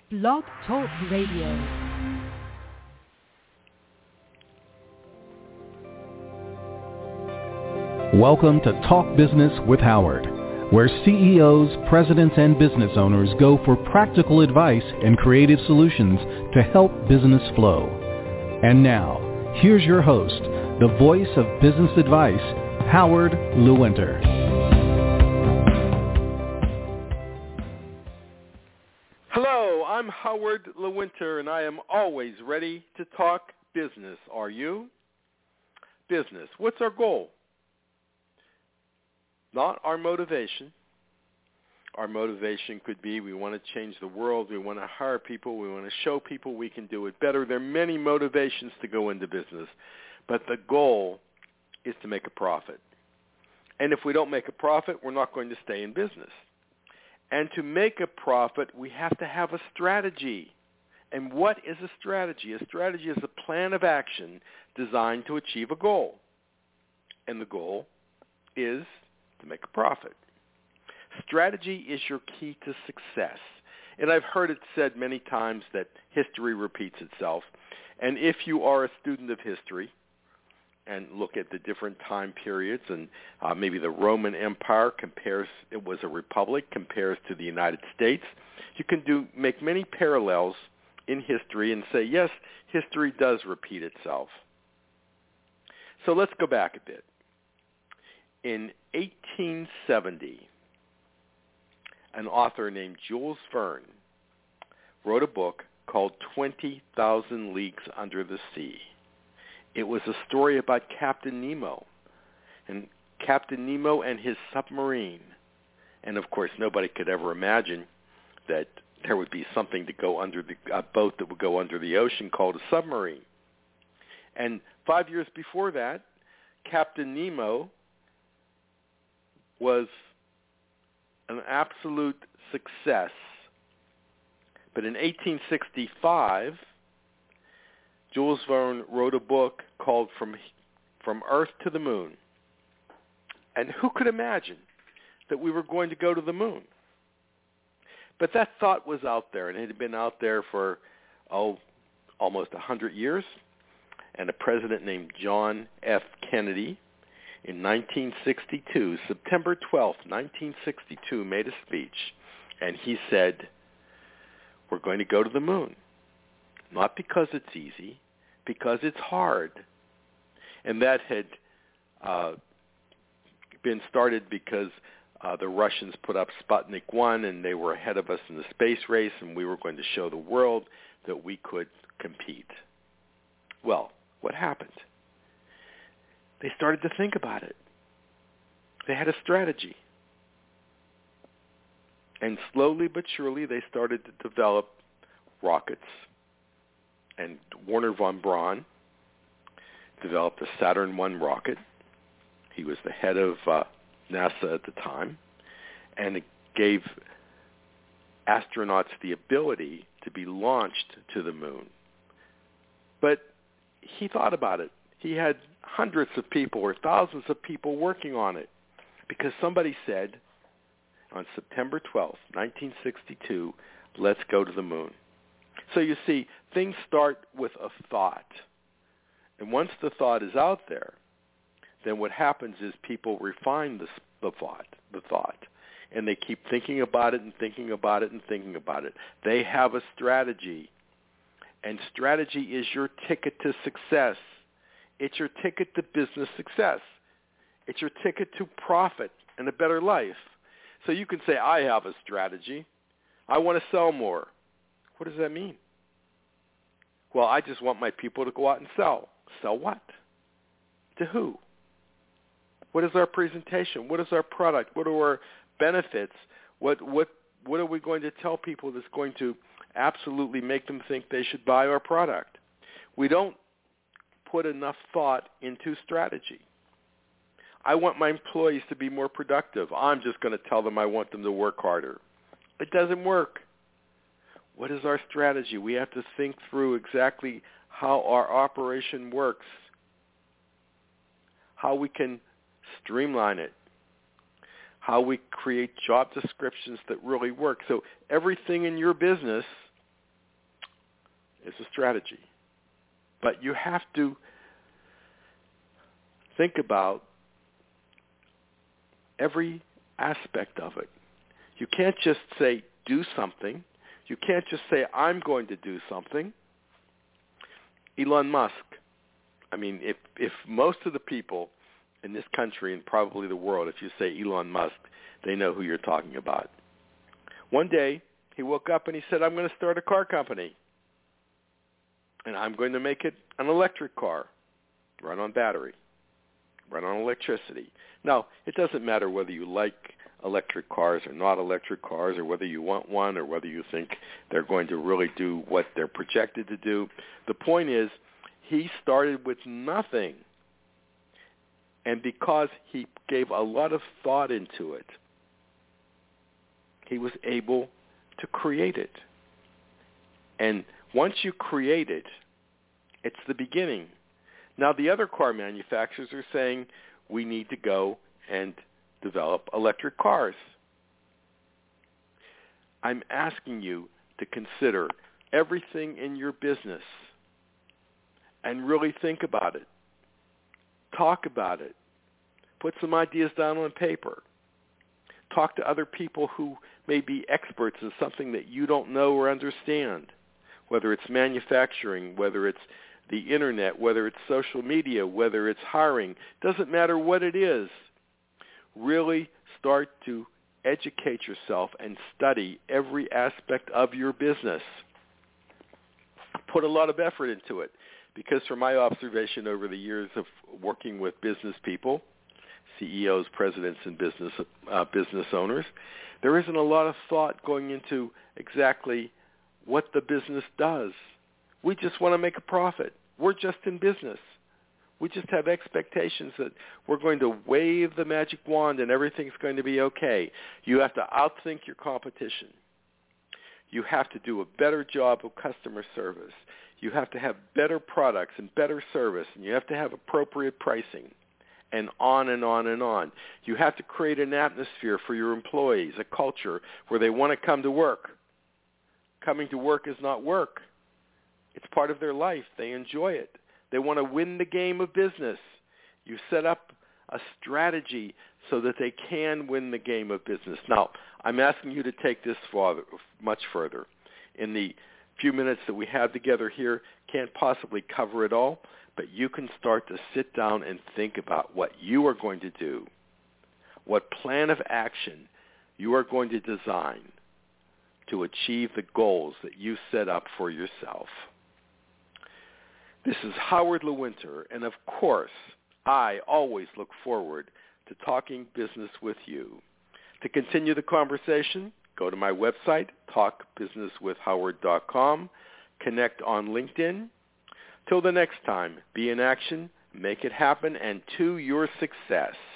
Blog Talk Radio. Welcome to Talk Business with Howard, where CEOs, presidents, and business owners go for practical advice and creative solutions to help business flow. And now, here's your host, the voice of business advice, Howard Lewinter. Hello, I'm Howard Lewinter, and I am always ready to talk business. Are you? Business. What's our goal? Not our motivation. Our motivation could be we want to change the world, we want to hire people, we want to show people we can do it better. There are many motivations to go into business, but the goal is to make a profit. And if we don't make a profit, we're not going to stay in business. And to make a profit, we have to have a strategy. And what is a strategy? A strategy is a plan of action designed to achieve a goal. And the goal is to make a profit. Strategy is your key to success. And I've heard it said many times that history repeats itself. And if you are a student of history and look at the different time periods, and maybe the Roman Empire it was a republic, compares to the United States, you can make many parallels in history and say, yes, history does repeat itself. So let's go back a bit. In 1870, an author named Jules Verne wrote a book called 20,000 Leagues Under the Sea. It was a story about Captain Nemo and his submarine. And of course, nobody could ever imagine that there would be something to go under a boat that would go under the ocean called a submarine. And 5 years before that, Captain Nemo was an absolute success. But in 1865, Jules Verne wrote a book called From Earth to the Moon. And who could imagine that we were going to go to the moon? But that thought was out there, and it had been out there for, almost 100 years. And a president named John F. Kennedy in 1962, September 12th, 1962, made a speech, and he said, we're going to go to the moon. Not because it's easy, because it's hard. And that had been started because the Russians put up Sputnik 1, and they were ahead of us in the space race, and we were going to show the world that we could compete. Well, what happened? They started to think about it. They had a strategy. And slowly but surely, they started to develop rockets. And Wernher von Braun developed the Saturn I rocket. He was the head of NASA at the time. And it gave astronauts the ability to be launched to the moon. But he thought about it. He had hundreds of people or thousands of people working on it because somebody said on September 12th, 1962, let's go to the moon. So you see, things start with a thought. And once the thought is out there, then what happens is people refine the thought. And they keep thinking about it and thinking about it and thinking about it. They have a strategy. And strategy is your ticket to success. It's your ticket to business success. It's your ticket to profit and a better life. So you can say, I have a strategy. I want to sell more. What does that mean? Well, I just want my people to go out and sell. Sell what? To who? What is our presentation? What is our product? What are our benefits? What are we going to tell people that's going to absolutely make them think they should buy our product? We don't put enough thought into strategy. I want my employees to be more productive. I'm just going to tell them I want them to work harder. It doesn't work. What is our strategy? We have to think through exactly how our operation works, how we can streamline it, how we create job descriptions that really work. So everything in your business is a strategy. But you have to think about every aspect of it. You can't just say, do something. You can't just say, I'm going to do something. Elon Musk, I mean, if most of the people in this country and probably the world, if you say Elon Musk, they know who you're talking about. One day, he woke up and he said, I'm going to start a car company. And I'm going to make it an electric car, run on battery, run on electricity. Now, it doesn't matter whether you like electric cars or not electric cars, or whether you want one, or whether you think they're going to really do what they're projected to do. The point is, he started with nothing. And because he gave a lot of thought into it, he was able to create it. And once you create it, it's the beginning. Now, the other car manufacturers are saying we need to go and develop electric cars. I'm asking you to consider everything in your business and really think about it. Talk about it. Put some ideas down on paper. Talk to other people who may be experts in something that you don't know or understand, whether it's manufacturing, whether it's the internet, whether it's social media, whether it's hiring. Doesn't matter what it is. Really start to educate yourself and study every aspect of your business. Put a lot of effort into it, because from my observation over the years of working with business people, CEOs, presidents, and business owners, there isn't a lot of thought going into exactly what the business does. We just want to make a profit. We're just in business. We just have expectations that we're going to wave the magic wand and everything's going to be okay. You have to outthink your competition. You have to do a better job of customer service. You have to have better products and better service, and you have to have appropriate pricing, and on and on and on. You have to create an atmosphere for your employees, a culture where they want to come to work. Coming to work is not work. It's part of their life. They enjoy it. They want to win the game of business. You set up a strategy so that they can win the game of business. Now, I'm asking you to take this much further. In the few minutes that we have together here, can't possibly cover it all, but you can start to sit down and think about what you are going to do, what plan of action you are going to design to achieve the goals that you set up for yourself. This is Howard Lewinter, and of course, I always look forward to talking business with you. To continue the conversation, go to my website, talkbusinesswithhoward.com, connect on LinkedIn. Till the next time, be in action, make it happen, and to your success.